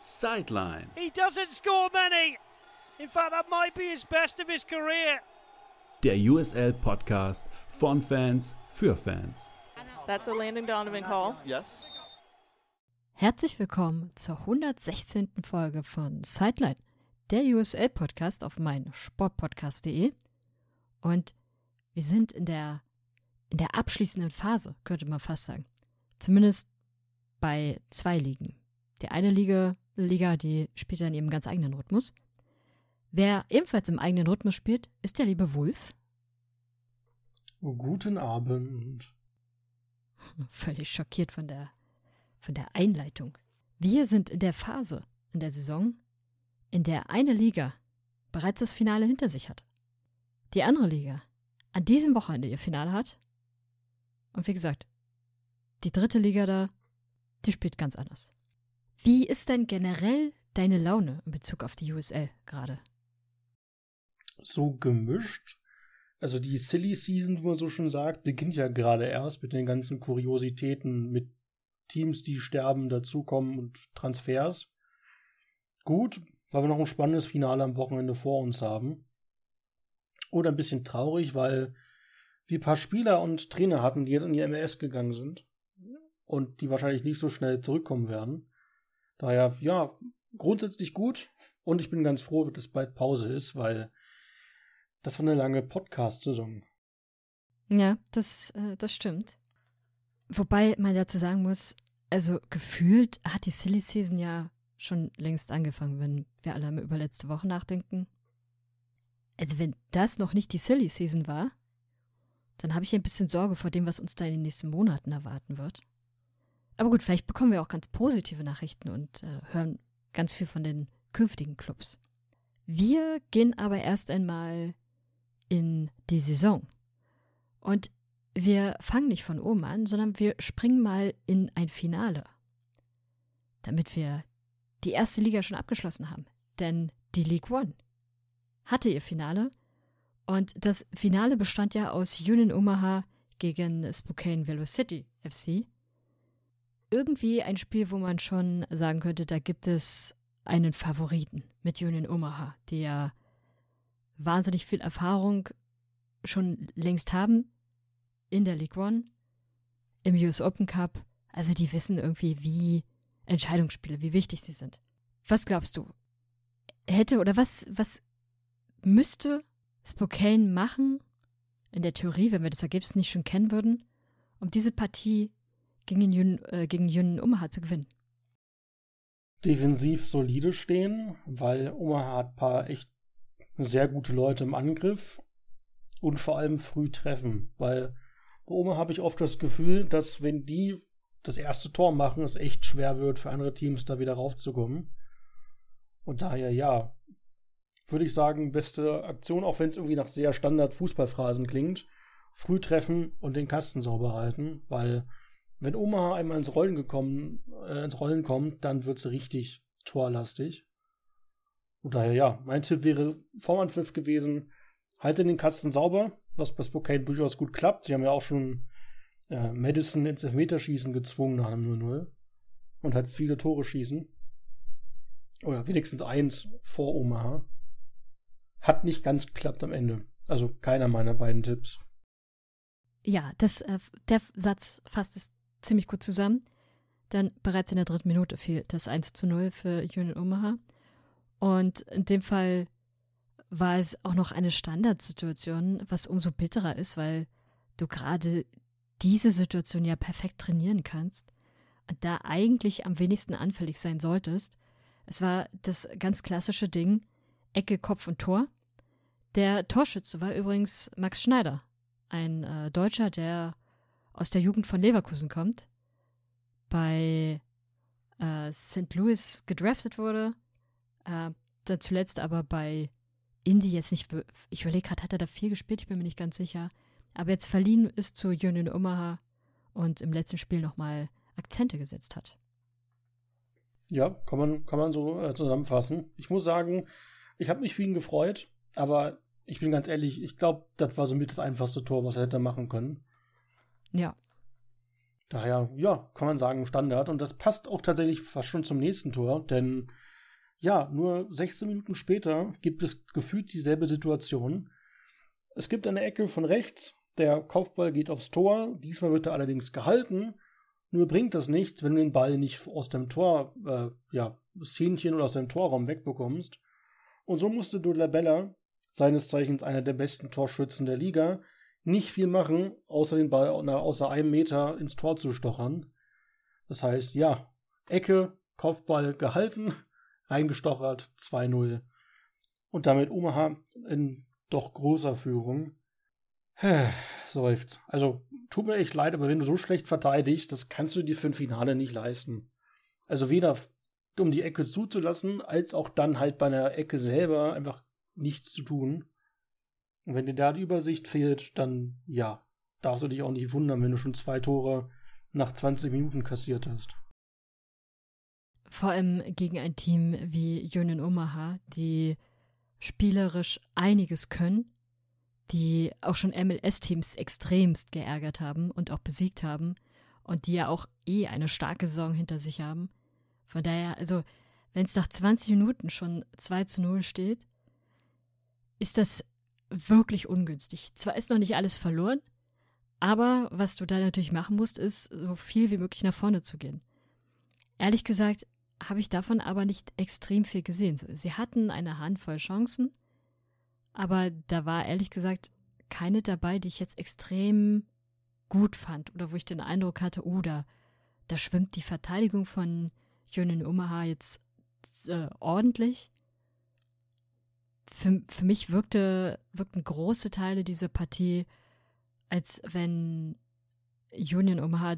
Sideline. He doesn't score many. In fact, that might be his best of his career. Der USL-Podcast von Fans für Fans. That's a Landon Donovan call. Yes. Herzlich willkommen zur 116. Folge von Sideline, der USL-Podcast auf meinsportpodcast.de. Und wir sind in der abschließenden Phase, könnte man fast sagen. Zumindest bei zwei Ligen. Die eine Liga, die spielt in ihrem ganz eigenen Rhythmus. Wer ebenfalls im eigenen Rhythmus spielt, ist der liebe Wulf. Guten Abend. Völlig schockiert von der Einleitung. Wir sind in der Phase in der Saison, in der eine Liga bereits das Finale hinter sich hat. Die andere Liga an diesem Wochenende ihr Finale hat. Und wie gesagt, die dritte Liga da, die spielt ganz anders. Wie ist denn generell deine Laune in Bezug auf die USL gerade? So gemischt. Also die Silly Season, wie man so schon sagt, beginnt ja gerade erst mit den ganzen Kuriositäten, mit Teams, die sterben, dazukommen und Transfers. Gut, weil wir noch ein spannendes Finale am Wochenende vor uns haben. Oder ein bisschen traurig, weil wir ein paar Spieler und Trainer hatten, die jetzt in die MLS gegangen sind und die wahrscheinlich nicht so schnell zurückkommen werden. Daher, ja, grundsätzlich gut und ich bin ganz froh, dass bald Pause ist, weil das war eine lange Podcast-Saison. Ja, das stimmt. Wobei man dazu sagen muss, also gefühlt hat die Silly Season ja schon längst angefangen, wenn wir alle über letzte Woche nachdenken. Also wenn das noch nicht die Silly Season war, dann habe ich ein bisschen Sorge vor dem, was uns da in den nächsten Monaten erwarten wird. Aber gut, vielleicht bekommen wir auch ganz positive Nachrichten und hören ganz viel von den künftigen Clubs. Wir gehen aber erst einmal in die Saison. Und wir fangen nicht von oben an, sondern wir springen mal in ein Finale. Damit wir die erste Liga schon abgeschlossen haben. Denn die League One hatte ihr Finale. Und das Finale bestand ja aus Union Omaha gegen Spokane Velocity FC. Irgendwie ein Spiel, wo man schon sagen könnte, da gibt es einen Favoriten mit Union Omaha, die ja wahnsinnig viel Erfahrung schon längst haben in der League One, im US Open Cup. Also die wissen irgendwie, wie Entscheidungsspiele, wie wichtig sie sind. Was glaubst du? Was müsste Spokane machen, in der Theorie, wenn wir das Ergebnis nicht schon kennen würden, um diese Partie gegen Union Omaha zu gewinnen? Defensiv solide stehen, weil Omaha hat ein paar echt sehr gute Leute im Angriff und vor allem früh treffen, weil bei Omaha habe ich oft das Gefühl, dass wenn die das erste Tor machen, es echt schwer wird für andere Teams, da wieder raufzukommen. Und daher, ja, würde ich sagen, beste Aktion, auch wenn es irgendwie nach sehr Standard-Fußballphrasen klingt, früh treffen und den Kasten sauber halten, weil wenn Omaha einmal ins Rollen kommt, dann wird es richtig torlastig. Und daher, ja, mein Tipp wäre Vormannpfiff gewesen, halte den Kasten sauber, was bei Spokane durchaus gut klappt. Sie haben ja auch schon Madison ins Elfmeterschießen gezwungen nach einem 0-0 und hat viele Tore schießen. Oder wenigstens eins vor Omaha. Hat nicht ganz geklappt am Ende. Also keiner meiner beiden Tipps. Ja, der Satz fasst es ziemlich gut zusammen. Denn bereits in der 3. Minute fiel das 1-0 für Union Omaha. Und in dem Fall war es auch noch eine Standardsituation, was umso bitterer ist, weil du gerade diese Situation ja perfekt trainieren kannst und da eigentlich am wenigsten anfällig sein solltest. Es war das ganz klassische Ding, Ecke, Kopf und Tor. Der Torschütze war übrigens Max Schneider, ein Deutscher, der aus der Jugend von Leverkusen kommt, bei St. Louis gedraftet wurde, dann zuletzt aber bei Indy jetzt nicht, ich überlege gerade, hat er da viel gespielt? Ich bin mir nicht ganz sicher. Aber jetzt verliehen ist zu Union Omaha und im letzten Spiel nochmal Akzente gesetzt hat. Ja, kann man so zusammenfassen. Ich muss sagen, ich habe mich für ihn gefreut, aber ich bin ganz ehrlich, ich glaube, das war somit das einfachste Tor, was er hätte machen können. Ja. Daher, ja, kann man sagen, Standard. Und das passt auch tatsächlich fast schon zum nächsten Tor, denn ja, nur 16 Minuten später gibt es gefühlt dieselbe Situation. Es gibt eine Ecke von rechts, der Kopfball geht aufs Tor, diesmal wird er allerdings gehalten. Nur bringt das nichts, wenn du den Ball nicht aus dem Tor, Szänchen oder aus dem Torraum wegbekommst. Und so musste Dolabella, seines Zeichens einer der besten Torschützen der Liga, nicht viel machen, außer den Ball außer einem Meter ins Tor zu stochern. Das heißt, ja, Ecke, Kopfball gehalten, reingestochert, 2-0. Und damit Omaha in doch großer Führung. Seufzt. Also, tut mir echt leid, aber wenn du so schlecht verteidigst, das kannst du dir für ein Finale nicht leisten. Also weder um die Ecke zuzulassen, als auch dann halt bei einer Ecke selber einfach nichts zu tun. Und wenn dir da die Übersicht fehlt, dann, ja, darfst du dich auch nicht wundern, wenn du schon 2 Tore nach 20 Minuten kassiert hast. Vor allem gegen ein Team wie Union Omaha, die spielerisch einiges können, die auch schon MLS-Teams extremst geärgert haben und auch besiegt haben und die ja auch eine starke Saison hinter sich haben. Von daher, also, wenn es nach 20 Minuten schon 2-0 steht, ist das wirklich ungünstig. Zwar ist noch nicht alles verloren, aber was du da natürlich machen musst, ist, so viel wie möglich nach vorne zu gehen. Ehrlich gesagt habe ich davon aber nicht extrem viel gesehen. Sie hatten eine Handvoll Chancen, aber da war ehrlich gesagt keine dabei, die ich jetzt extrem gut fand oder wo ich den Eindruck hatte, da schwimmt die Verteidigung von Union Omaha jetzt ordentlich. Für mich wirkten große Teile dieser Partie, als wenn Union Omaha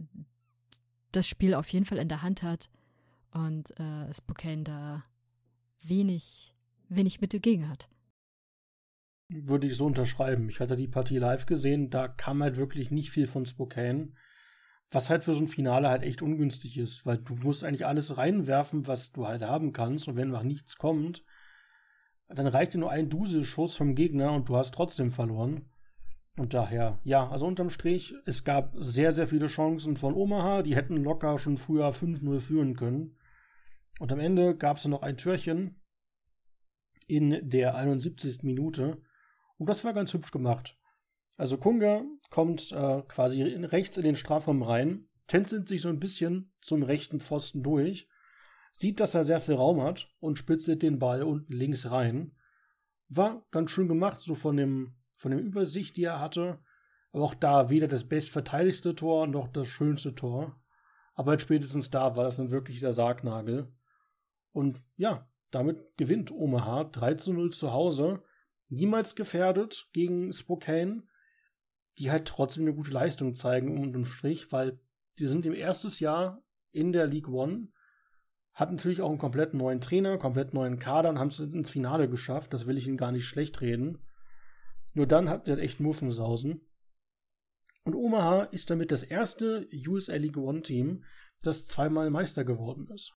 das Spiel auf jeden Fall in der Hand hat und Spokane da wenig Mittel gegen hat. Würde ich so unterschreiben. Ich hatte die Partie live gesehen, da kam halt wirklich nicht viel von Spokane, was halt für so ein Finale halt echt ungünstig ist, weil du musst eigentlich alles reinwerfen, was du halt haben kannst, und wenn nach nichts kommt, dann reicht dir nur ein Duselschuss vom Gegner und du hast trotzdem verloren. Und daher, ja, also unterm Strich, es gab sehr, sehr viele Chancen von Omaha, die hätten locker schon früher 5-0 führen können. Und am Ende gab es noch ein Türchen in der 71. Minute. Und das war ganz hübsch gemacht. Also Kunga kommt quasi rechts in den Strafraum rein, tänzelt sich so ein bisschen zum rechten Pfosten durch, sieht, dass er sehr viel Raum hat und spitzelt den Ball unten links rein. War ganz schön gemacht, so von dem Übersicht, die er hatte. Aber auch da weder das bestverteidigste Tor noch das schönste Tor. Aber halt spätestens da war das dann wirklich der Sargnagel. Und ja, damit gewinnt Omaha 3-0 zu Hause. Niemals gefährdet gegen Spokane, die halt trotzdem eine gute Leistung zeigen unterm Strich, weil die sind im ersten Jahr in der League One, hatten natürlich auch einen komplett neuen Trainer, komplett neuen Kader und haben es ins Finale geschafft. Das will ich ihnen gar nicht schlecht reden. Nur dann hatten sie halt echt Muffensausen. Und Omaha ist damit das erste USL League One Team, das 2-mal Meister geworden ist.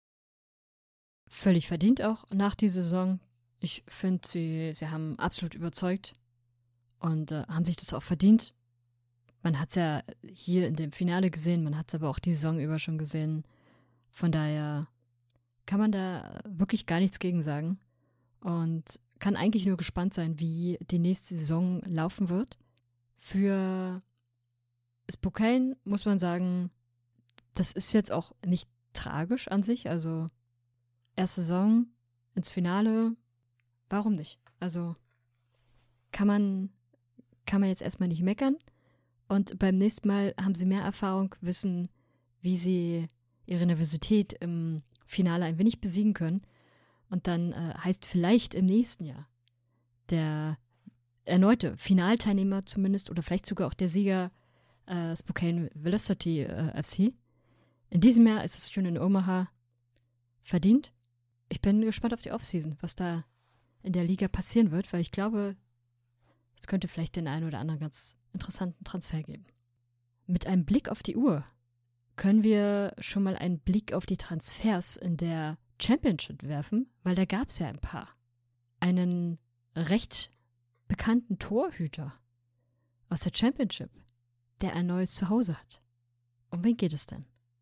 Völlig verdient auch nach dieser Saison. Ich finde, sie haben absolut überzeugt und haben sich das auch verdient. Man hat es ja hier in dem Finale gesehen, man hat es aber auch die Saison über schon gesehen. Von daher kann man da wirklich gar nichts gegen sagen und kann eigentlich nur gespannt sein, wie die nächste Saison laufen wird. Für Spokane muss man sagen, das ist jetzt auch nicht tragisch an sich. Also erste Saison ins Finale, warum nicht? Also kann man jetzt erstmal nicht meckern. Und beim nächsten Mal haben sie mehr Erfahrung, wissen, wie sie ihre Nervosität im Finale ein wenig besiegen können. Und dann heißt vielleicht im nächsten Jahr der erneute Finalteilnehmer zumindest oder vielleicht sogar auch der Sieger Spokane Velocity FC. In diesem Jahr ist es schon in Omaha verdient. Ich bin gespannt auf die Offseason, was da in der Liga passieren wird, weil ich glaube, es könnte vielleicht den einen oder anderen ganz interessanten Transfer geben. Mit einem Blick auf die Uhr können wir schon mal einen Blick auf die Transfers in der Championship werfen, weil da gab es ja ein paar. Einen recht bekannten Torhüter aus der Championship, der ein neues Zuhause hat. Um wen geht es denn?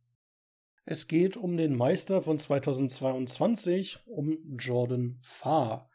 Es geht um den Meister von 2022, um Jordan Farr.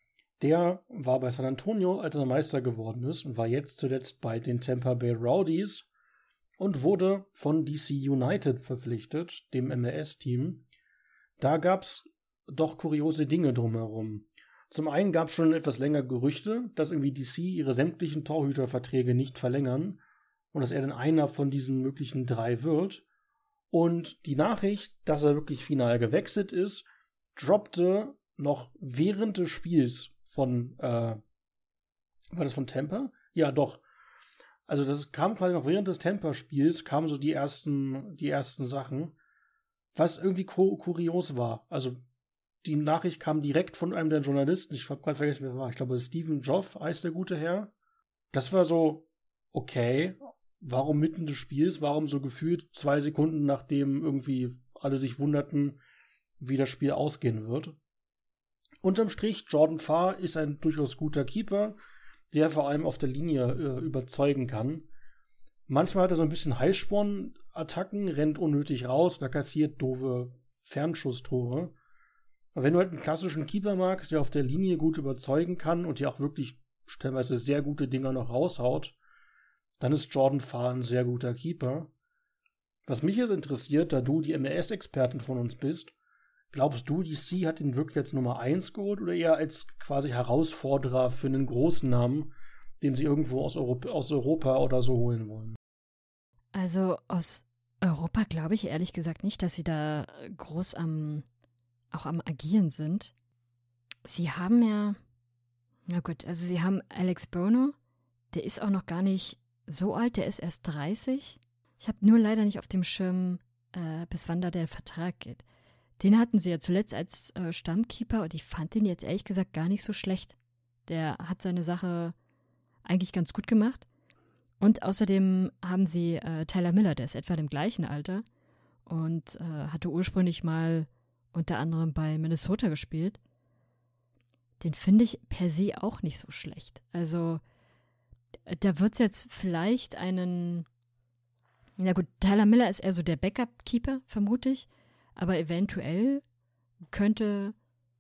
Der war bei San Antonio, als er Meister geworden ist, und war jetzt zuletzt bei den Tampa Bay Rowdies und wurde von DC United verpflichtet, dem MLS-Team. Da gab es doch kuriose Dinge drumherum. Zum einen gab es schon etwas länger Gerüchte, dass irgendwie DC ihre sämtlichen Torhüterverträge nicht verlängern und dass er dann einer von diesen möglichen 3 wird. Und die Nachricht, dass er wirklich final gewechselt ist, droppte noch während des Spiels von, war das von Tampa? Ja, doch. Also das kam quasi noch während des Tampa-Spiels, kamen so die ersten Sachen, was irgendwie kurios war. Also die Nachricht kam direkt von einem der Journalisten, ich habe gerade vergessen, wer war, ich glaube Stephen Joff heißt der gute Herr. Das war so, okay, warum mitten des Spiels, warum so gefühlt 2 Sekunden, nachdem irgendwie alle sich wunderten, wie das Spiel ausgehen wird. Unterm Strich, Jordan Farr ist ein durchaus guter Keeper, der vor allem auf der Linie überzeugen kann. Manchmal hat er so ein bisschen Highspawn-Attacken, rennt unnötig raus oder kassiert doofe Fernschusstore. Aber wenn du halt einen klassischen Keeper magst, der auf der Linie gut überzeugen kann und dir auch wirklich stellenweise sehr gute Dinger noch raushaut, dann ist Jordan Farr ein sehr guter Keeper. Was mich jetzt interessiert, da du die MLS-Expertin von uns bist, glaubst du, DC hat ihn wirklich als Nummer 1 geholt oder eher als quasi Herausforderer für einen großen Namen, den sie irgendwo aus Europa oder so holen wollen? Also aus Europa glaube ich ehrlich gesagt nicht, dass sie da groß auch am Agieren sind. Sie haben ja, na gut, also sie haben Alex Bono, der ist auch noch gar nicht so alt, der ist erst 30. Ich habe nur leider nicht auf dem Schirm, bis wann da der Vertrag geht. Den hatten sie ja zuletzt als Stammkeeper und ich fand den jetzt ehrlich gesagt gar nicht so schlecht. Der hat seine Sache eigentlich ganz gut gemacht. Und außerdem haben sie Tyler Miller, der ist etwa im gleichen Alter und hatte ursprünglich mal unter anderem bei Minnesota gespielt. Den finde ich per se auch nicht so schlecht. Also da wird es jetzt vielleicht na gut, Tyler Miller ist eher so der Backup-Keeper, vermute ich. Aber eventuell könnte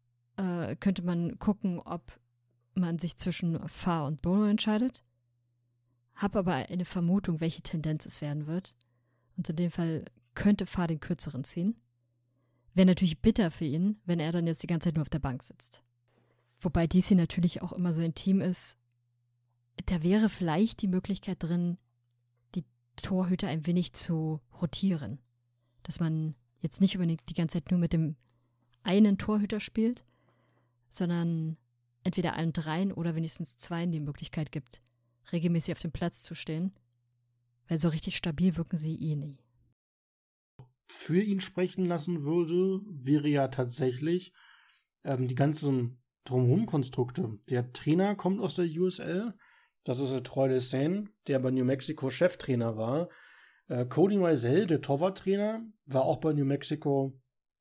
man gucken, ob man sich zwischen Farr und Bono entscheidet. Hab aber eine Vermutung, welche Tendenz es werden wird. Und in dem Fall könnte Farr den Kürzeren ziehen. Wäre natürlich bitter für ihn, wenn er dann jetzt die ganze Zeit nur auf der Bank sitzt. Wobei DC natürlich auch immer so ein Team ist, da wäre vielleicht die Möglichkeit drin, die Torhüter ein wenig zu rotieren. Dass man jetzt nicht unbedingt die ganze Zeit nur mit dem einen Torhüter spielt, sondern entweder allen 3 oder wenigstens 2 die Möglichkeit gibt, regelmäßig auf dem Platz zu stehen, weil so richtig stabil wirken sie nie. Für ihn sprechen lassen würde, wäre ja tatsächlich die ganzen Drumherum-Konstrukte. Der Trainer kommt aus der USL, das ist der Troy Desane, der bei New Mexico Cheftrainer war. Cody Mizell, der Torwarttrainer, war auch bei New Mexico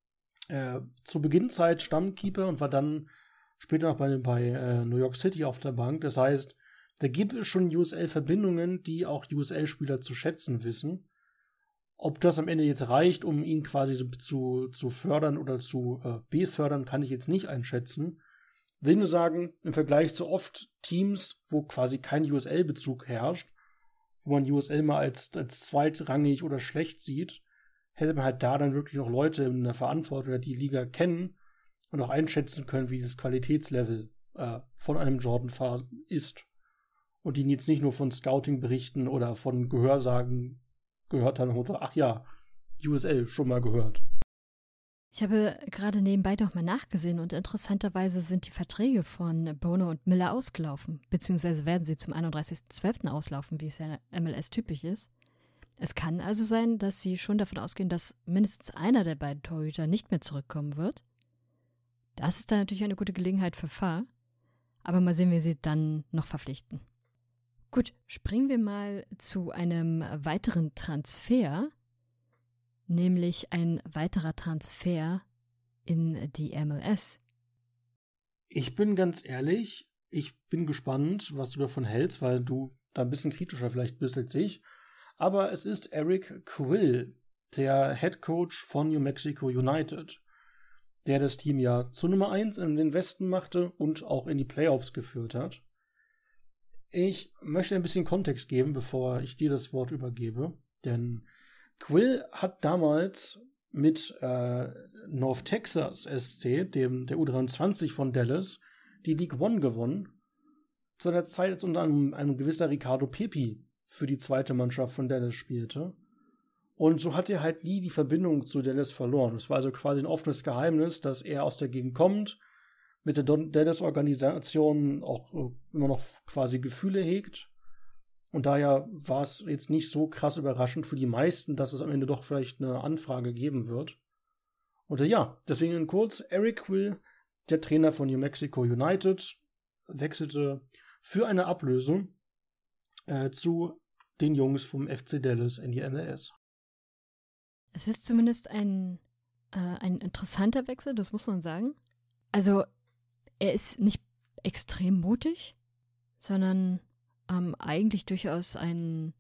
zu Beginnzeit Stammkeeper und war dann später noch bei New York City auf der Bank. Das heißt, da gibt es schon USL-Verbindungen, die auch USL-Spieler zu schätzen wissen. Ob das am Ende jetzt reicht, um ihn quasi zu fördern oder zu befördern, kann ich jetzt nicht einschätzen. Will nur sagen, im Vergleich zu oft Teams, wo quasi kein USL-Bezug herrscht, wo man USL mal als zweitrangig oder schlecht sieht, hätte man halt da dann wirklich noch Leute in der Verantwortung, die Liga kennen und auch einschätzen können, wie das Qualitätslevel von einem Jordan Farr ist. Und die jetzt nicht nur von Scouting berichten oder von Gehörsagen gehört haben oder ach ja, USL schon mal gehört. Ich habe gerade nebenbei noch mal nachgesehen und interessanterweise sind die Verträge von Bono und Miller ausgelaufen, beziehungsweise werden sie zum 31.12. auslaufen, wie es ja in der MLS typisch ist. Es kann also sein, dass sie schon davon ausgehen, dass mindestens einer der beiden Torhüter nicht mehr zurückkommen wird. Das ist dann natürlich eine gute Gelegenheit für Farr, aber mal sehen, wie sie dann noch verpflichten. Gut, springen wir mal zu einem weiteren Transfer, nämlich ein weiterer Transfer in die MLS. Ich bin ganz ehrlich, ich bin gespannt, was du davon hältst, weil du da ein bisschen kritischer vielleicht bist als ich. Aber es ist Eric Quill, der Head Coach von New Mexico United, der das Team ja zu Nummer 1 in den Westen machte und auch in die Playoffs geführt hat. Ich möchte ein bisschen Kontext geben, bevor ich dir das Wort übergebe, denn Quill hat damals mit North Texas SC, der U23 von Dallas, die League One gewonnen. Zu der Zeit, als unter anderem ein gewisser Ricardo Pepi für die zweite Mannschaft von Dallas spielte. Und so hat er halt nie die Verbindung zu Dallas verloren. Es war also quasi ein offenes Geheimnis, dass er aus der Gegend kommt, mit der Dallas-Organisation auch immer noch quasi Gefühle hegt. Und daher war es jetzt nicht so krass überraschend für die meisten, dass es am Ende doch vielleicht eine Anfrage geben wird. Und deswegen in kurz, Eric Quill, der Trainer von New Mexico United, wechselte für eine Ablösung zu den Jungs vom FC Dallas in die MLS. Es ist zumindest ein interessanter Wechsel, das muss man sagen. Also, er ist nicht extrem mutig, sondern eigentlich durchaus wie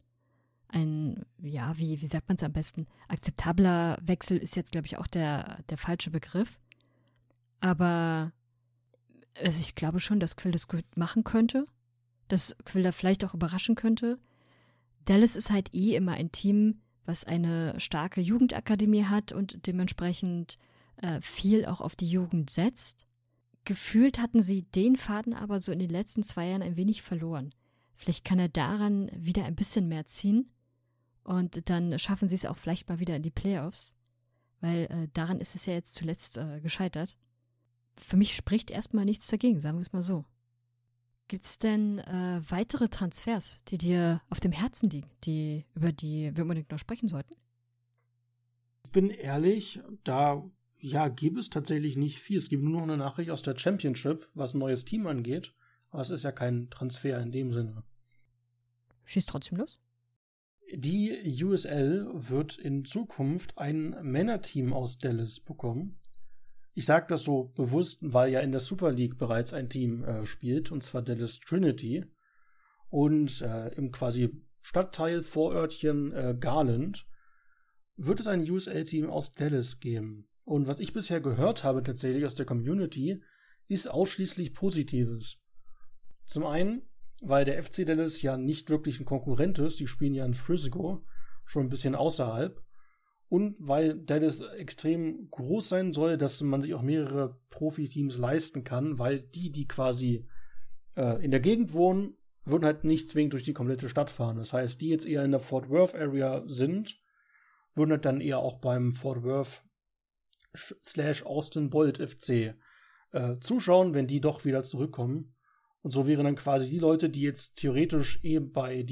sagt man es am besten? Akzeptabler Wechsel ist jetzt, glaube ich, auch der falsche Begriff. Aber ich glaube schon, dass Quill das gut machen könnte, dass Quill da vielleicht auch überraschen könnte. Dallas ist halt immer ein Team, was eine starke Jugendakademie hat und dementsprechend viel auch auf die Jugend setzt. Gefühlt hatten sie den Faden aber so in den letzten 2 Jahren ein wenig verloren. Vielleicht kann er daran wieder ein bisschen mehr ziehen und dann schaffen sie es auch vielleicht mal wieder in die Playoffs, weil daran ist es ja jetzt zuletzt gescheitert. Für mich spricht erstmal nichts dagegen, sagen wir es mal so. Gibt es denn weitere Transfers, die dir auf dem Herzen liegen, über die wir unbedingt noch sprechen sollten? Ich bin ehrlich, gibt es tatsächlich nicht viel. Es gibt nur noch eine Nachricht aus der Championship, was ein neues Team angeht. Aber es ist ja kein Transfer in dem Sinne. Schieß trotzdem los. Die USL wird in Zukunft ein Männerteam aus Dallas bekommen. Ich sage das so bewusst, weil ja in der Super League bereits ein Team spielt, und zwar Dallas Trinity. Und im quasi Stadtteil, Vorörtchen Garland wird es ein USL-Team aus Dallas geben. Und was ich bisher gehört habe tatsächlich aus der Community, ist ausschließlich Positives. Zum einen, weil der FC Dallas ja nicht wirklich ein Konkurrent ist, die spielen ja in Frisco, schon ein bisschen außerhalb. Und weil Dallas extrem groß sein soll, dass man sich auch mehrere Profiteams leisten kann, weil die quasi in der Gegend wohnen, würden halt nicht zwingend durch die komplette Stadt fahren. Das heißt, die jetzt eher in der Fort Worth Area sind, würden halt dann eher auch beim Fort Worth / Austin Bold FC zuschauen, wenn die doch wieder zurückkommen. Und so wären dann quasi die Leute, die jetzt theoretisch bei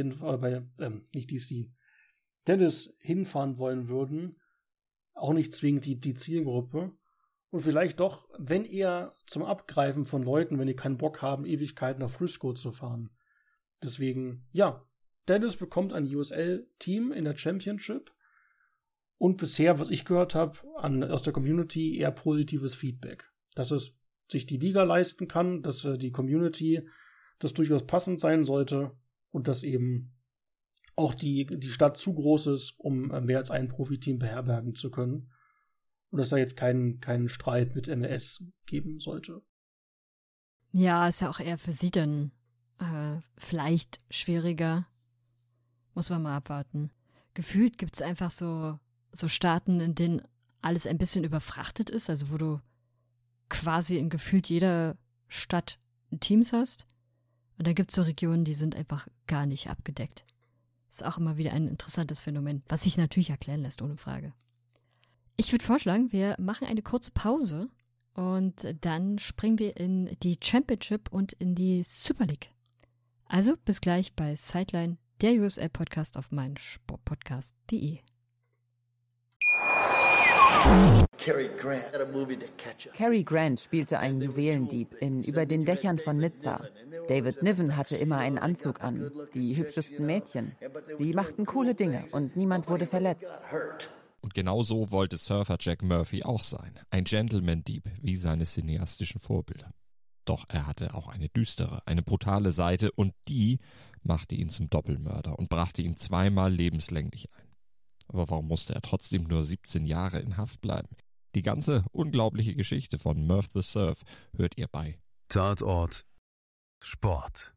Dallas hinfahren wollen würden, auch nicht zwingend die Zielgruppe. Und vielleicht doch, wenn eher zum Abgreifen von Leuten, wenn die keinen Bock haben, Ewigkeiten nach Frisco zu fahren. Deswegen, Dallas bekommt ein USL-Team in der Championship. Und bisher, was ich gehört habe, aus der Community eher positives Feedback. Dass es sich die Liga leisten kann, dass die Community das durchaus passend sein sollte und dass eben auch die Stadt zu groß ist, um mehr als ein Profiteam beherbergen zu können. Und dass da jetzt keinen Streit mit MLS geben sollte. Ja, ist ja auch eher für sie dann vielleicht schwieriger. Muss man mal abwarten. Gefühlt gibt es einfach so Staaten, in denen alles ein bisschen überfrachtet ist, also wo du quasi in gefühlt jeder Stadt Teams hast. Und dann gibt es so Regionen, die sind einfach gar nicht abgedeckt. Ist auch immer wieder ein interessantes Phänomen, was sich natürlich erklären lässt, ohne Frage. Ich würde vorschlagen, wir machen eine kurze Pause und dann springen wir in die Championship und in die Super League. Also bis gleich bei Sideline, der USL-Podcast auf meinsportpodcast.de. Cary Grant spielte einen Juwelendieb in Über den Dächern von Nizza. David Niven hatte immer einen Anzug an, die hübschesten Mädchen. Sie machten coole Dinge und niemand wurde verletzt. Und genau so wollte Surfer Jack Murphy auch sein. Ein Gentleman-Dieb, wie seine cineastischen Vorbilder. Doch er hatte auch eine düstere, eine brutale Seite und die machte ihn zum Doppelmörder und brachte ihn 2-mal lebenslänglich ein. Aber warum musste er trotzdem nur 17 Jahre in Haft bleiben? Die ganze unglaubliche Geschichte von Murph the Surf hört ihr bei Tatort Sport.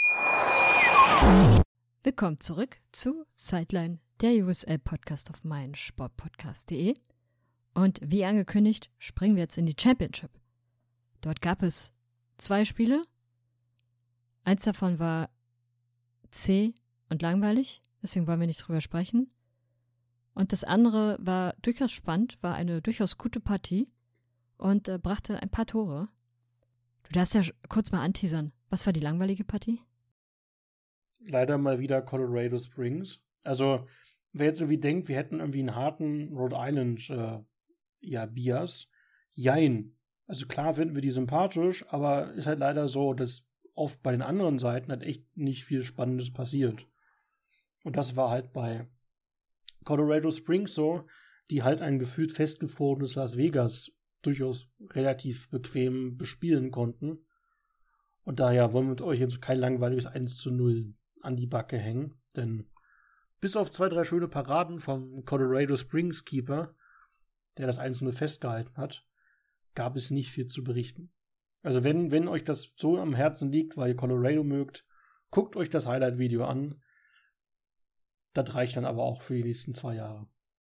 Willkommen zurück zu Sideline, der USL-Podcast auf meinsportpodcast.de. Und wie angekündigt, springen wir jetzt in die Championship. Dort gab es 2 Spiele. Eins davon war zäh und langweilig, deswegen wollen wir nicht drüber sprechen. Und das andere war durchaus spannend, war eine durchaus gute Partie und brachte ein paar Tore. Du darfst ja kurz mal anteasern. Was war die langweilige Partie? Leider mal wieder Colorado Springs. Also, wer jetzt irgendwie denkt, wir hätten irgendwie einen harten Rhode Island Bias, jein. Also klar finden wir die sympathisch, aber ist halt leider so, dass oft bei den anderen Seiten halt echt nicht viel Spannendes passiert. Und das war halt bei Colorado Springs so, die halt ein gefühlt festgefrorenes Las Vegas durchaus relativ bequem bespielen konnten. Und daher wollen wir mit euch jetzt kein langweiliges 1:0 an die Backe hängen, denn bis auf 2, 3 schöne Paraden vom Colorado Springs Keeper, der das 1:0 festgehalten hat, gab es nicht viel zu berichten. Also wenn euch das so am Herzen liegt, weil ihr Colorado mögt, guckt euch das Highlight-Video an. Das reicht dann aber auch für die nächsten 2 Jahre.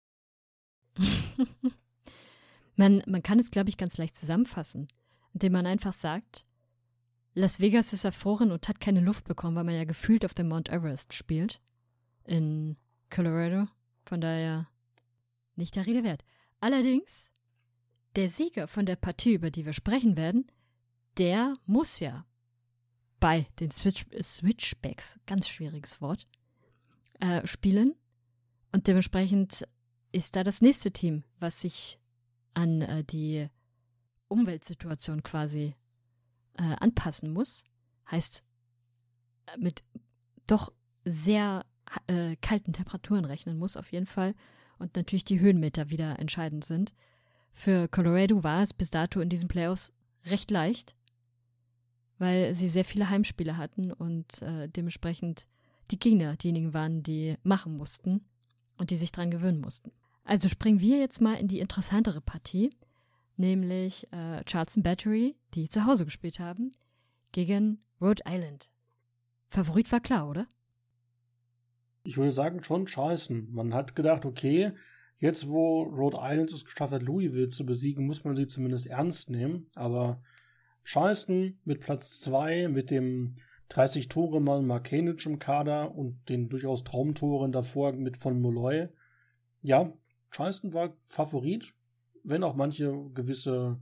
Man kann es, glaube ich, ganz leicht zusammenfassen, indem man einfach sagt, Las Vegas ist erfroren und hat keine Luft bekommen, weil man ja gefühlt auf dem Mount Everest spielt in Colorado. Von daher nicht der Rede wert. Allerdings, der Sieger von der Partie, über die wir sprechen werden, der muss ja bei den Switchbacks, ganz schwieriges Wort, spielen. Und dementsprechend ist da das nächste Team, was sich an die Umweltsituation quasi anpassen muss. Heißt, mit doch sehr kalten Temperaturen rechnen muss auf jeden Fall. Und natürlich die Höhenmeter wieder entscheidend sind. Für Colorado war es bis dato in diesen Playoffs recht leicht, weil sie sehr viele Heimspiele hatten und dementsprechend die Gegner diejenigen waren, die machen mussten und die sich dran gewöhnen mussten. Also springen wir jetzt mal in die interessantere Partie, nämlich Charleston Battery, die zu Hause gespielt haben, gegen Rhode Island. Favorit war klar, oder? Ich würde sagen, schon Charleston. Man hat gedacht, okay, jetzt wo Rhode Island es geschafft hat, Louisville zu besiegen, muss man sie zumindest ernst nehmen. Aber Charleston mit Platz 2, mit dem 30-Tore-Mann Markanic im Kader und den durchaus Traumtoren davor mit von Molloy. Ja, Charleston war Favorit, wenn auch manche gewisse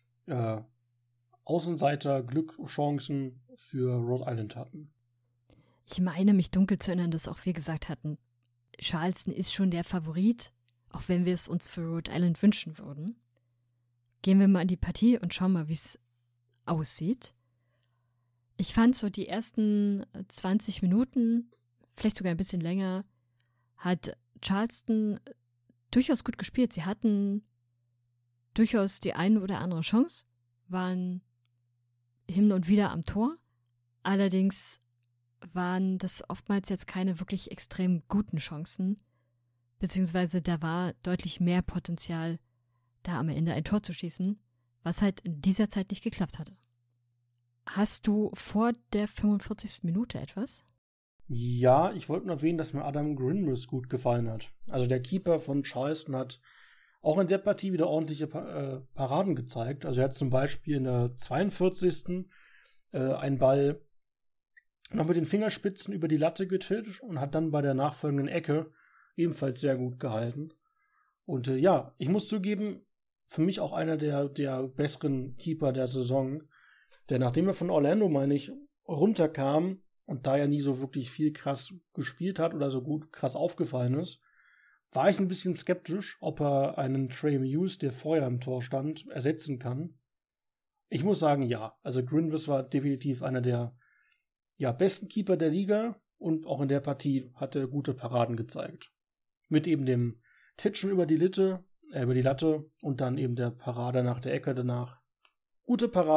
Außenseiter-Glückchancen für Rhode Island hatten. Ich meine, mich dunkel zu erinnern, dass auch wir gesagt hatten, Charleston ist schon der Favorit, auch wenn wir es uns für Rhode Island wünschen würden. Gehen wir mal in die Partie und schauen mal, wie es aussieht. Ich fand so die ersten 20 Minuten, vielleicht sogar ein bisschen länger, hat Charleston durchaus gut gespielt. Sie hatten durchaus die eine oder andere Chance, waren hin und wieder am Tor. Allerdings waren das oftmals jetzt keine wirklich extrem guten Chancen, beziehungsweise da war deutlich mehr Potenzial, da am Ende ein Tor zu schießen, was halt in dieser Zeit nicht geklappt hatte. Hast du vor der 45. Minute etwas? Ja, ich wollte nur erwähnen, dass mir Adam Grinris gut gefallen hat. Also der Keeper von Charleston hat auch in der Partie wieder ordentliche Paraden gezeigt. Also er hat zum Beispiel in der 42. Einen Ball noch mit den Fingerspitzen über die Latte getilgt und hat dann bei der nachfolgenden Ecke ebenfalls sehr gut gehalten. Und ja, ich muss zugeben, für mich auch einer der besseren Keeper der Saison. Denn nachdem er von Orlando, meine ich, runterkam und da ja nie so wirklich viel krass gespielt hat oder so gut krass aufgefallen ist, war ich ein bisschen skeptisch, ob er einen Trey Muse, der vorher im Tor stand, ersetzen kann. Ich muss sagen, ja. Also Grinvis war definitiv einer der besten Keeper der Liga und auch in der Partie hat er gute Paraden gezeigt. Mit eben dem Titschen über die Latte und dann eben der Parade nach der Ecke danach. Gute Paraden,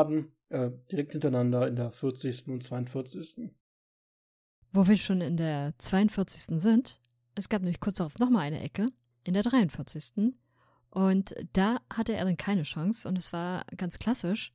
direkt hintereinander in der 40. und 42. Wo wir schon in der 42. sind, es gab nämlich kurz darauf nochmal eine Ecke, in der 43. Und da hatte er dann keine Chance und es war ganz klassisch.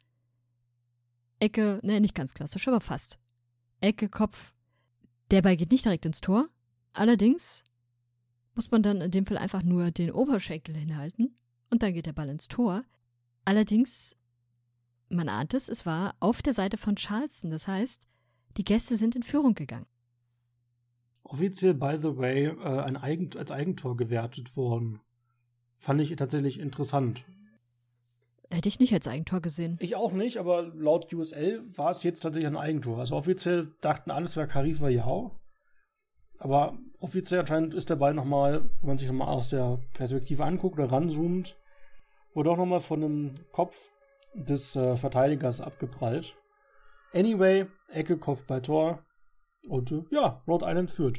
Ecke, nicht ganz klassisch, aber fast. Ecke, Kopf. Der Ball geht nicht direkt ins Tor. Allerdings muss man dann in dem Fall einfach nur den Oberschenkel hinhalten und dann geht der Ball ins Tor. Allerdings, man ahnt es war auf der Seite von Charleston. Das heißt, die Gäste sind in Führung gegangen. Offiziell, by the way, als Eigentor gewertet worden. Fand ich tatsächlich interessant. Hätte ich nicht als Eigentor gesehen. Ich auch nicht, aber laut USL war es jetzt tatsächlich ein Eigentor. Also offiziell dachten alle, es wäre Khalifa Yao. Aber offiziell anscheinend ist der Ball nochmal, wenn man sich nochmal aus der Perspektive anguckt oder ranzoomt, wurde auch nochmal von dem Kopf des Verteidigers abgeprallt. Anyway, Ecke, Kopfball, Tor. Und Rhode Island führt.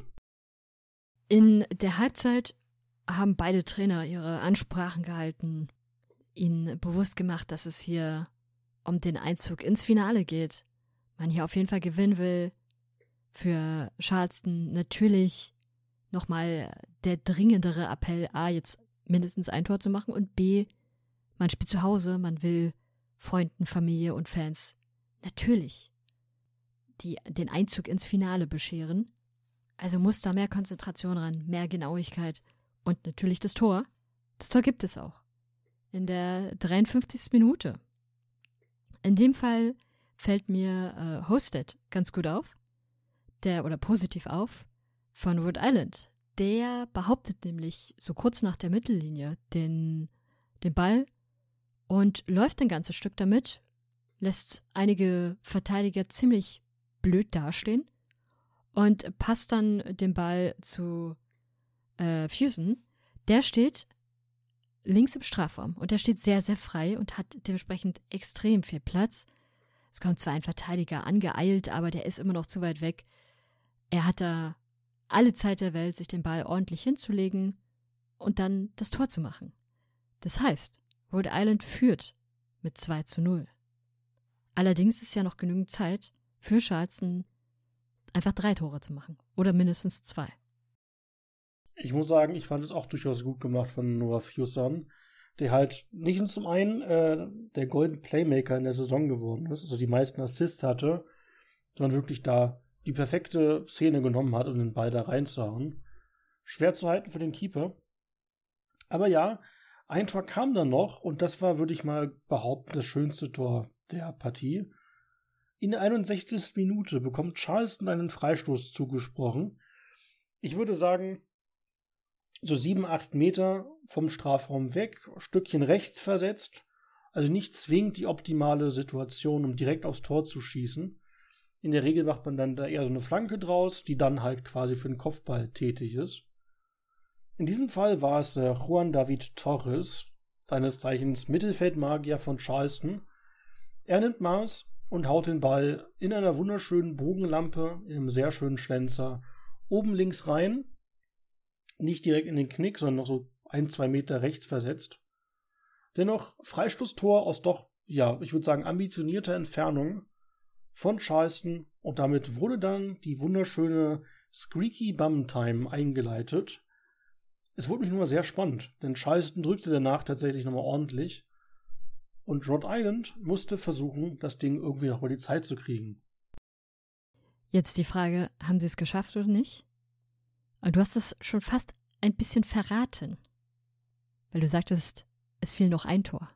In der Halbzeit haben beide Trainer ihre Ansprachen gehalten, ihnen bewusst gemacht, dass es hier um den Einzug ins Finale geht. Man hier auf jeden Fall gewinnen will. Für Charleston natürlich nochmal der dringendere Appell, A, jetzt mindestens ein Tor zu machen und B, man spielt zu Hause, man will Freunden, Familie und Fans natürlich den Einzug ins Finale bescheren. Also muss da mehr Konzentration ran, mehr Genauigkeit und natürlich das Tor. Das Tor gibt es auch. In der 53. Minute. In dem Fall fällt mir Hosted ganz gut auf, positiv auf, von Rhode Island. Der behauptet nämlich so kurz nach der Mittellinie den Ball und läuft ein ganzes Stück damit, lässt einige Verteidiger ziemlich blöd dastehen und passt dann den Ball zu Fuson. Der steht links im Strafraum und der steht sehr, sehr frei und hat dementsprechend extrem viel Platz. Es kommt zwar ein Verteidiger angeeilt, aber der ist immer noch zu weit weg. Er hat da alle Zeit der Welt, sich den Ball ordentlich hinzulegen und dann das Tor zu machen. Das heißt, Rhode Island führt mit 2:0. Allerdings ist ja noch genügend Zeit für Charleston, einfach 3 Tore zu machen. Oder mindestens 2. Ich muss sagen, ich fand es auch durchaus gut gemacht von Noah Fuson, der halt nicht nur zum einen der Golden Playmaker in der Saison geworden ist, also die meisten Assists hatte, sondern wirklich da die perfekte Szene genommen hat, um den Ball da reinzuhauen. Schwer zu halten für den Keeper. Aber ja, ein Tor kam dann noch und das war, würde ich mal behaupten, das schönste Tor der Partie. In der 61. Minute bekommt Charleston einen Freistoß zugesprochen. Ich würde sagen, so 7-8 Meter vom Strafraum weg, Stückchen rechts versetzt. Also nicht zwingend die optimale Situation, um direkt aufs Tor zu schießen. In der Regel macht man dann da eher so eine Flanke draus, die dann halt quasi für den Kopfball tätig ist. In diesem Fall war es Juan David Torres, seines Zeichens Mittelfeldmagier von Charleston. Er nimmt Maß und haut den Ball in einer wunderschönen Bogenlampe, in einem sehr schönen Schlenzer, oben links rein. Nicht direkt in den Knick, sondern noch so 1-2 Meter rechts versetzt. Dennoch Freistoßtor aus doch, ich würde sagen, ambitionierter Entfernung von Charleston und damit wurde dann die wunderschöne Squeaky Bum Time eingeleitet. Es wurde nicht nur sehr spannend, denn Charleston drückte danach tatsächlich nochmal ordentlich und Rhode Island musste versuchen, das Ding irgendwie noch mal die Zeit zu kriegen. Jetzt die Frage, haben sie es geschafft oder nicht? Aber du hast es schon fast ein bisschen verraten, weil du sagtest, es fiel noch ein Tor.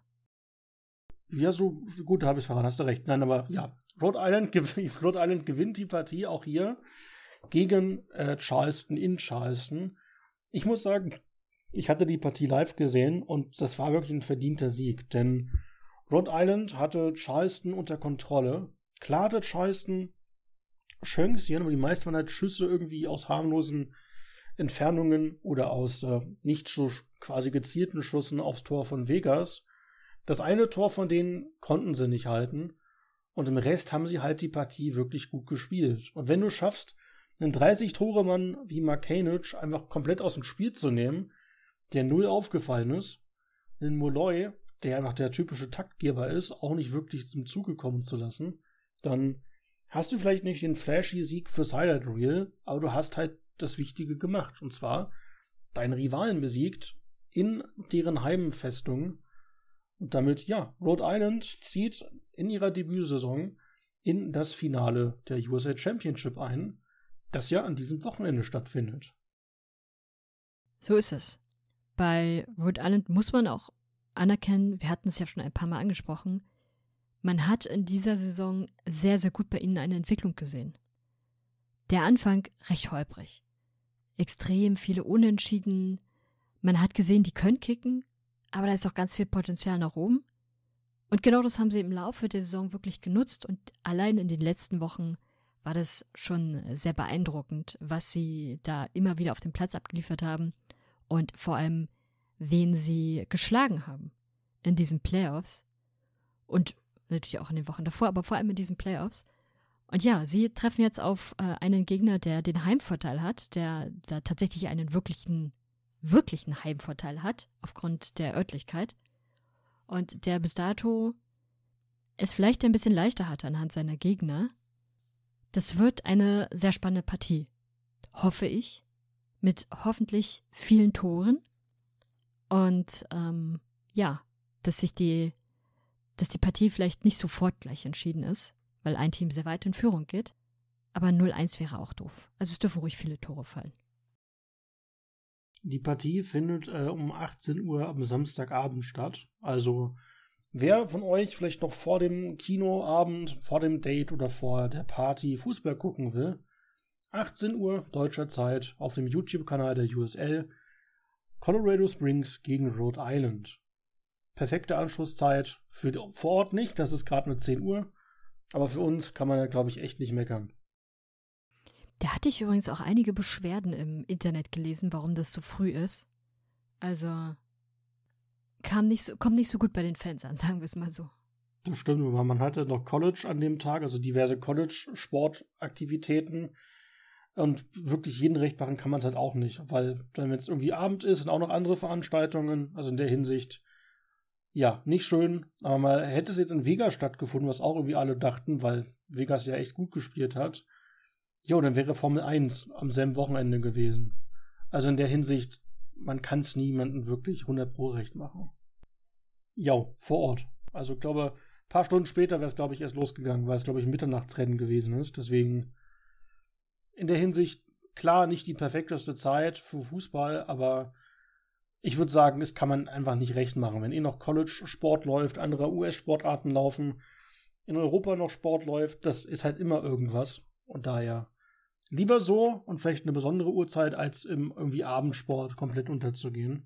Ja, so gut, da habe ich es verraten, hast du recht. Nein, aber ja, Rhode Island gewinnt die Partie auch hier gegen Charleston in Charleston. Ich muss sagen, ich hatte die Partie live gesehen und das war wirklich ein verdienter Sieg, denn Rhode Island hatte Charleston unter Kontrolle. Klar hatte Charleston Chancen, aber die meisten waren halt Schüsse irgendwie aus harmlosen Entfernungen oder aus nicht so quasi gezielten Schüssen aufs Tor von Vegas. Das eine Tor von denen konnten sie nicht halten und im Rest haben sie halt die Partie wirklich gut gespielt. Und wenn du schaffst, einen 30-Tore-Mann wie Markanich einfach komplett aus dem Spiel zu nehmen, der null aufgefallen ist, einen Molloy, der einfach der typische Taktgeber ist, auch nicht wirklich zum Zuge kommen zu lassen, dann hast du vielleicht nicht den flashy Sieg fürs Highlight Reel, aber du hast halt das Wichtige gemacht. Und zwar deinen Rivalen besiegt in deren Heimfestung. Und damit, ja, Rhode Island zieht in ihrer Debütsaison in das Finale der USA Championship ein, das ja an diesem Wochenende stattfindet. So ist es. Bei Rhode Island muss man auch anerkennen, wir hatten es ja schon ein paar Mal angesprochen, man hat in dieser Saison sehr, sehr gut bei ihnen eine Entwicklung gesehen. Der Anfang recht holprig. Extrem viele Unentschieden. Man hat gesehen, die können kicken, aber da ist auch ganz viel Potenzial nach oben. Und genau das haben sie im Laufe der Saison wirklich genutzt und allein in den letzten Wochen war das schon sehr beeindruckend, was sie da immer wieder auf dem Platz abgeliefert haben und vor allem, wen sie geschlagen haben in diesen Playoffs und natürlich auch in den Wochen davor, aber vor allem in diesen Playoffs. Und ja, sie treffen jetzt auf einen Gegner, der den Heimvorteil hat, der da tatsächlich einen wirklichen Heimvorteil hat, aufgrund der Örtlichkeit. Und der bis dato es vielleicht ein bisschen leichter hatte anhand seiner Gegner. Das wird eine sehr spannende Partie, hoffe ich, mit hoffentlich vielen Toren. Und dass die Partie vielleicht nicht sofort gleich entschieden ist, weil ein Team sehr weit in Führung geht. Aber 0-1 wäre auch doof. Also es dürfen ruhig viele Tore fallen. Die Partie findet um 18 Uhr am Samstagabend statt. Also wer von euch vielleicht noch vor dem Kinoabend, vor dem Date oder vor der Party Fußball gucken will, 18 Uhr deutscher Zeit auf dem YouTube-Kanal der USL, Colorado Springs gegen Rhode Island. Perfekte Anschlusszeit, vor Ort nicht, das ist gerade nur 10 Uhr, aber für uns kann man ja, glaube ich, echt nicht meckern. Da hatte ich übrigens auch einige Beschwerden im Internet gelesen, warum das so früh ist. Also kommt nicht so gut bei den Fans an, sagen wir es mal so. Das stimmt, aber man hatte noch College an dem Tag, also diverse College-Sportaktivitäten. Und wirklich jeden recht machen kann man es halt auch nicht, weil dann, wenn es irgendwie Abend ist und auch noch andere Veranstaltungen, also in der Hinsicht, ja, nicht schön. Aber mal hätte es jetzt in Vegas stattgefunden, was auch irgendwie alle dachten, weil Vegas ja echt gut gespielt hat, jo, dann wäre Formel 1 am selben Wochenende gewesen. Also in der Hinsicht, man kann es niemandem wirklich 100% recht machen. Ja, vor Ort. Also ich glaube, ein paar Stunden später wäre es, glaube ich, erst losgegangen, weil es, glaube ich, ein Mitternachtsrennen gewesen ist. Deswegen in der Hinsicht, klar, nicht die perfekteste Zeit für Fußball, aber ich würde sagen, es kann man einfach nicht recht machen. Wenn noch College-Sport läuft, andere US-Sportarten laufen, in Europa noch Sport läuft, das ist halt immer irgendwas. Und daher lieber so und vielleicht eine besondere Uhrzeit, als im irgendwie Abendsport komplett unterzugehen.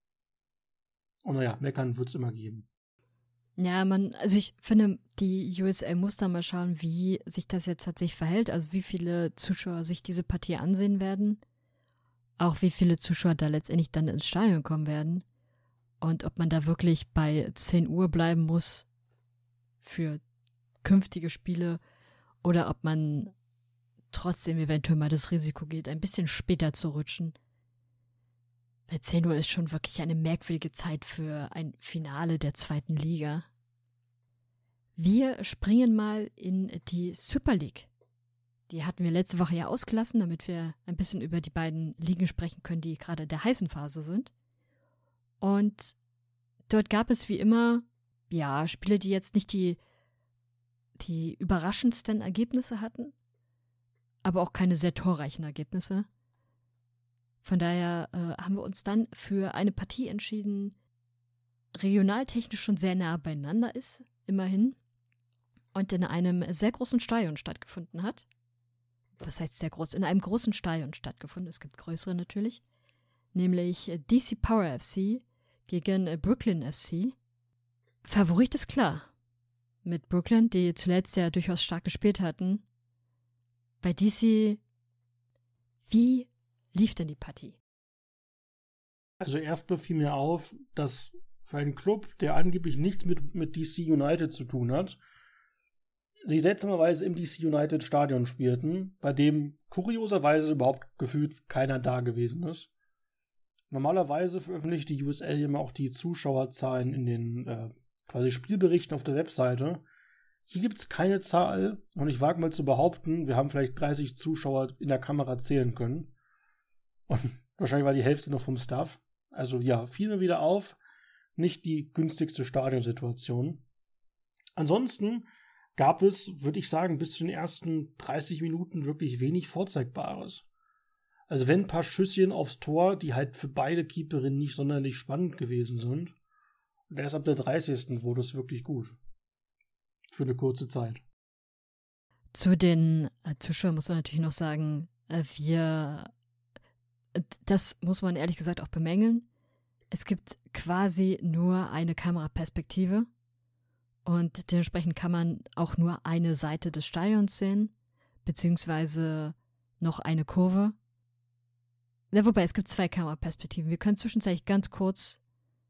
Und naja, meckern wird es immer geben. Ja, also ich finde, die USL muss da mal schauen, wie sich das jetzt tatsächlich verhält, also wie viele Zuschauer sich diese Partie ansehen werden, auch wie viele Zuschauer da letztendlich dann ins Stadion kommen werden und ob man da wirklich bei 10 Uhr bleiben muss für künftige Spiele oder ob man trotzdem eventuell mal das Risiko geht, ein bisschen später zu rutschen. Weil 10 Uhr ist schon wirklich eine merkwürdige Zeit für ein Finale der 2. Liga. Wir springen mal in die Super League. Die hatten wir letzte Woche ja ausgelassen, damit wir ein bisschen über die beiden Ligen sprechen können, die gerade in der heißen Phase sind. Und dort gab es wie immer, ja, Spiele, die jetzt nicht die überraschendsten Ergebnisse hatten, aber auch keine sehr torreichen Ergebnisse. Von daher haben wir uns dann für eine Partie entschieden, regionaltechnisch schon sehr nah beieinander ist, immerhin, und in einem sehr großen Stadion stattgefunden hat. Was heißt sehr groß? In einem großen Stadion stattgefunden. Es gibt größere natürlich. Nämlich DC Power FC gegen Brooklyn FC. Favorit ist klar. Mit Brooklyn, die zuletzt ja durchaus stark gespielt hatten. Bei DC, wie lief denn die Partie? Also erstmal fiel mir auf, dass für einen Club, der angeblich nichts mit DC United zu tun hat, sie seltsamerweise im DC United Stadion spielten, bei dem kurioserweise überhaupt gefühlt keiner da gewesen ist. Normalerweise veröffentlicht die USL immer auch die Zuschauerzahlen in den quasi Spielberichten auf der Webseite. Hier gibt es keine Zahl und ich wage mal zu behaupten, wir haben vielleicht 30 Zuschauer in der Kamera zählen können. Und wahrscheinlich war die Hälfte noch vom Staff. Also ja, fiel mir wieder auf, nicht die günstigste Stadionsituation. Ansonsten gab es, würde ich sagen, bis zu den ersten 30 Minuten wirklich wenig Vorzeigbares. Also wenn ein paar Schüsschen aufs Tor, die halt für beide Keeperinnen nicht sonderlich spannend gewesen sind. Und erst ab der 30. wurde es wirklich gut. Für eine kurze Zeit. Zu den Zuschauern muss man natürlich noch sagen, das muss man ehrlich gesagt auch bemängeln. Es gibt quasi nur eine Kameraperspektive und dementsprechend kann man auch nur eine Seite des Stadions sehen, beziehungsweise noch eine Kurve. Ja, wobei, es gibt 2 Kameraperspektiven. Wir können zwischenzeitlich ganz kurz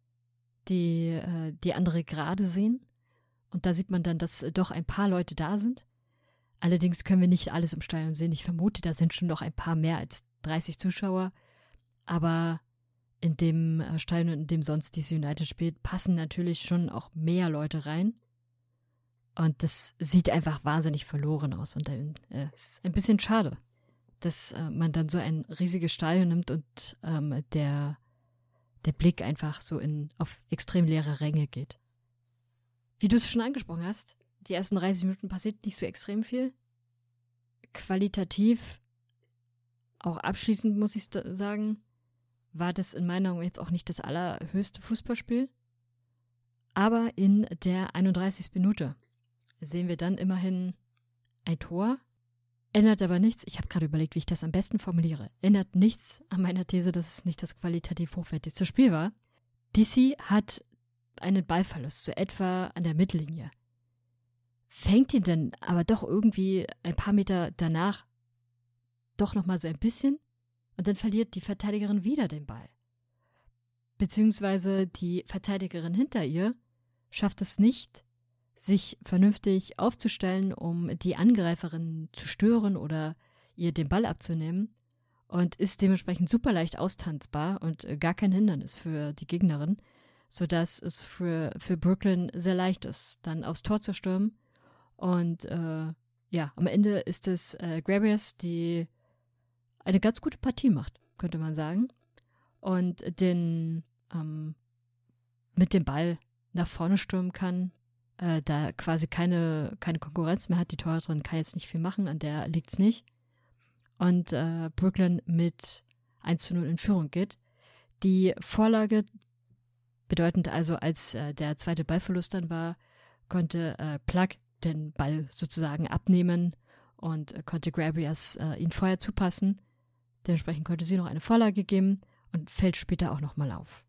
die andere gerade sehen. Und da sieht man dann, dass doch ein paar Leute da sind. Allerdings können wir nicht alles im Stadion sehen. Ich vermute, da sind schon noch ein paar mehr als 30 Zuschauer. Aber in dem Stadion, in dem sonst DC United spielt, passen natürlich schon auch mehr Leute rein. Und das sieht einfach wahnsinnig verloren aus. Und es ist ein bisschen schade, dass man dann so ein riesiges Stadion nimmt und der Blick einfach so auf extrem leere Ränge geht. Wie du es schon angesprochen hast, die ersten 30 Minuten passiert nicht so extrem viel. Qualitativ, auch abschließend muss ich sagen, war das in meiner Meinung jetzt auch nicht das allerhöchste Fußballspiel. Aber in der 31. Minute sehen wir dann immerhin ein Tor. Ändert aber nichts, ich habe gerade überlegt, wie ich das am besten formuliere, ändert nichts an meiner These, dass es nicht das qualitativ hochwertigste Spiel war. DC hat einen Ballverlust, so etwa an der Mittellinie. Fängt ihn dann aber doch irgendwie ein paar Meter danach doch nochmal so ein bisschen und dann verliert die Verteidigerin wieder den Ball. Beziehungsweise die Verteidigerin hinter ihr schafft es nicht, sich vernünftig aufzustellen, um die Angreiferin zu stören oder ihr den Ball abzunehmen und ist dementsprechend super leicht austanzbar und gar kein Hindernis für die Gegnerin, sodass es für Brooklyn sehr leicht ist, dann aufs Tor zu stürmen. Und am Ende ist es Grabius, die eine ganz gute Partie macht, könnte man sagen. Und mit dem Ball nach vorne stürmen kann, da quasi keine Konkurrenz mehr hat. Die Torhüterin kann jetzt nicht viel machen, an der liegt es nicht. Und Brooklyn mit 1:0 in Führung geht. Die Vorlage, bedeutend also, als der zweite Ballverlust dann war, konnte Plug den Ball sozusagen abnehmen und konnte Grabius ihn vorher zupassen. Dementsprechend konnte sie noch eine Vorlage geben und fällt später auch nochmal auf.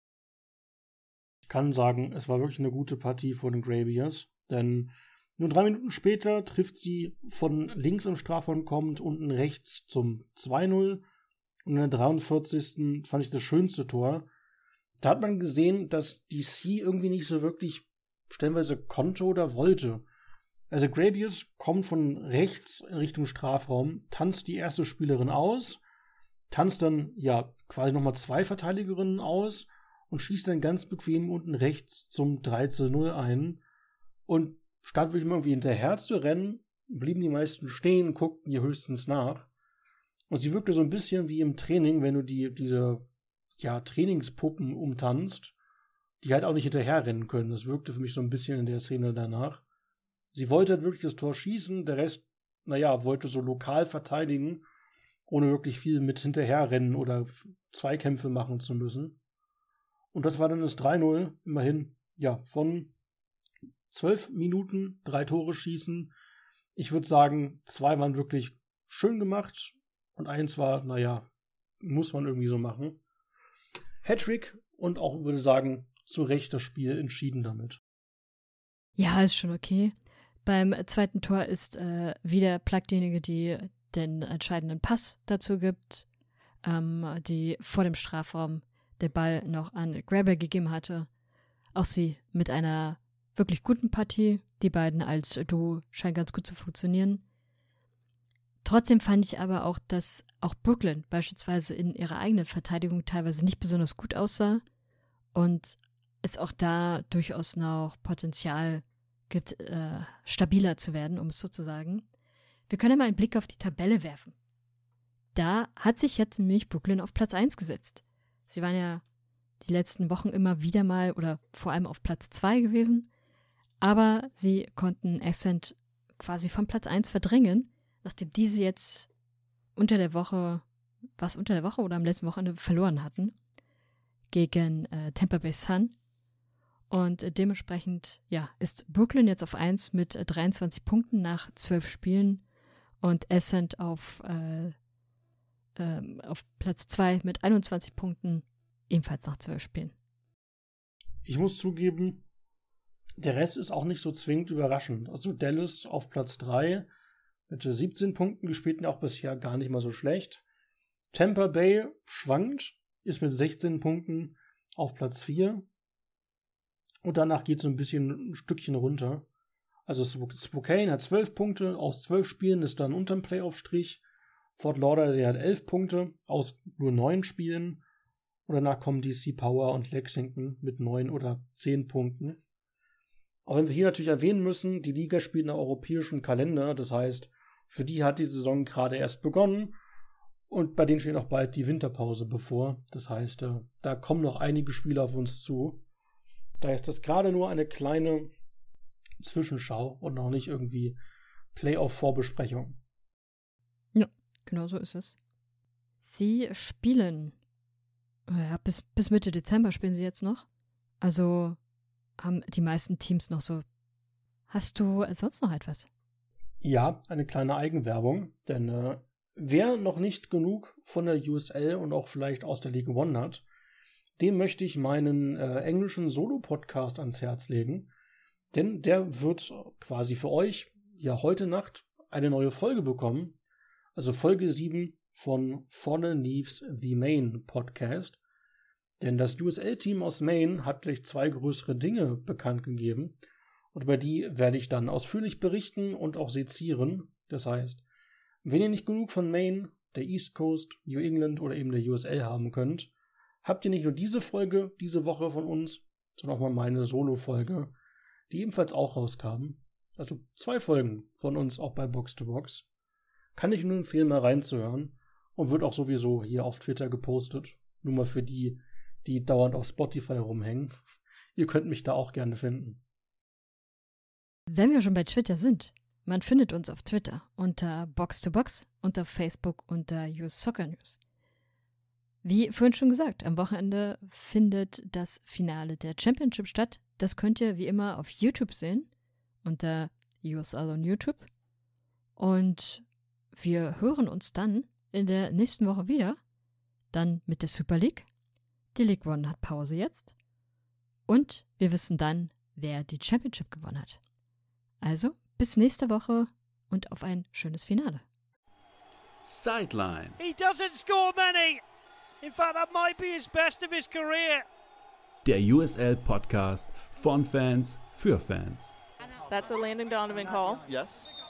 Ich kann sagen, es war wirklich eine gute Partie von den Grabius, denn nur 3 Minuten später trifft sie von links im Strafraum kommend unten rechts zum 2:0 und in der 43. fand ich das schönste Tor. Da hat man gesehen, dass DC irgendwie nicht so wirklich stellenweise konnte oder wollte. Also Grabius kommt von rechts in Richtung Strafraum, tanzt die erste Spielerin aus, tanzt dann quasi nochmal 2 Verteidigerinnen aus und schießt dann ganz bequem unten rechts zum 3:0 ein. Und statt wirklich irgendwie hinterher zu rennen, blieben die meisten stehen, guckten ihr höchstens nach. Und sie wirkte so ein bisschen wie im Training, wenn du diese Trainingspuppen umtanzt, die halt auch nicht hinterher rennen können. Das wirkte für mich so ein bisschen in der Szene danach. Sie wollte halt wirklich das Tor schießen, der Rest, wollte so lokal verteidigen, ohne wirklich viel mit hinterherrennen oder Zweikämpfe machen zu müssen. Und das war dann das 3:0, immerhin, von 12 Minuten 3 Tore schießen. Ich würde sagen, 2 waren wirklich schön gemacht und 1 war, muss man irgendwie so machen. Hattrick und auch, würde sagen, zu Recht das Spiel entschieden damit. Ja, ist schon okay. Beim zweiten Tor ist wieder Plug diejenige, die den entscheidenden Pass dazu gibt, die vor dem Strafraum den Ball noch an Grabber gegeben hatte. Auch sie mit einer wirklich guten Partie. Die beiden als Duo scheinen ganz gut zu funktionieren. Trotzdem fand ich aber auch, dass auch Brooklyn beispielsweise in ihrer eigenen Verteidigung teilweise nicht besonders gut aussah und es auch da durchaus noch Potenzial gibt, stabiler zu werden, um es so zu sagen. Wir können mal einen Blick auf die Tabelle werfen. Da hat sich jetzt nämlich Brooklyn auf Platz 1 gesetzt. Sie waren ja die letzten Wochen immer wieder mal oder vor allem auf Platz 2 gewesen, aber sie konnten Ascent quasi von Platz 1 verdrängen, nachdem diese jetzt unter der Woche oder am letzten Wochenende verloren hatten gegen Tampa Bay Sun. Und dementsprechend, ja, ist Brooklyn jetzt auf 1 mit 23 Punkten nach 12 Spielen und Ascent auf Platz 2 mit 21 Punkten, ebenfalls nach 12 Spielen. Ich muss zugeben, der Rest ist auch nicht so zwingend überraschend. Also Dallas auf Platz 3 mit 17 Punkten, die spielten auch bisher gar nicht mal so schlecht. Tampa Bay schwankt, ist mit 16 Punkten auf Platz 4. Und danach geht es so ein Stückchen runter. Also Spokane hat 12 Punkte aus 12 Spielen, ist dann unterm Playoff-Strich. Fort Lauderdale hat 11 Punkte aus nur 9 Spielen. Und danach kommen DC Power und Lexington mit 9 oder 10 Punkten. Auch wenn wir hier natürlich erwähnen müssen, die Liga spielt nach europäischem Kalender. Das heißt, für die hat die Saison gerade erst begonnen. Und bei denen steht auch bald die Winterpause bevor. Das heißt, da kommen noch einige Spiele auf uns zu. Da ist das gerade nur eine kleine Zwischenschau und noch nicht irgendwie Playoff-Vorbesprechung. Ja, genau so ist es. Sie spielen, ja, bis Mitte Dezember spielen sie jetzt noch. Also haben die meisten Teams noch so. Hast du sonst noch etwas? Ja, eine kleine Eigenwerbung, denn wer noch nicht genug von der USL und auch vielleicht aus der League One hat, dem möchte ich meinen englischen Solo-Podcast ans Herz legen, denn der wird quasi für euch ja heute Nacht eine neue Folge bekommen, also Folge 7 von Fallen Leaves The Main Podcast, denn das USL-Team aus Maine hat gleich 2 größere Dinge bekannt gegeben und über die werde ich dann ausführlich berichten und auch sezieren. Das heißt, wenn ihr nicht genug von Maine, der East Coast, New England oder eben der USL haben könnt, habt ihr nicht nur diese Folge diese Woche von uns, sondern auch mal meine Solo-Folge, die ebenfalls auch rauskam. Also 2 Folgen von uns auch bei Box to Box. Kann ich nur empfehlen, mal reinzuhören und wird auch sowieso hier auf Twitter gepostet. Nur mal für die, die dauernd auf Spotify rumhängen. Ihr könnt mich da auch gerne finden. Wenn wir schon bei Twitter sind, man findet uns auf Twitter unter Box to Box und auf Facebook unter US Soccer News. Wie vorhin schon gesagt, am Wochenende findet das Finale der Championship statt. Das könnt ihr wie immer auf YouTube sehen, unter USL on YouTube. Und wir hören uns dann in der nächsten Woche wieder, dann mit der Super League. Die League One hat Pause jetzt. Und wir wissen dann, wer die Championship gewonnen hat. Also, bis nächste Woche und auf ein schönes Finale. Sideline. He doesn't score many. In fact, that might be his best of his career. Der USL-Podcast von Fans für Fans. That's a Landon Donovan call. Yes.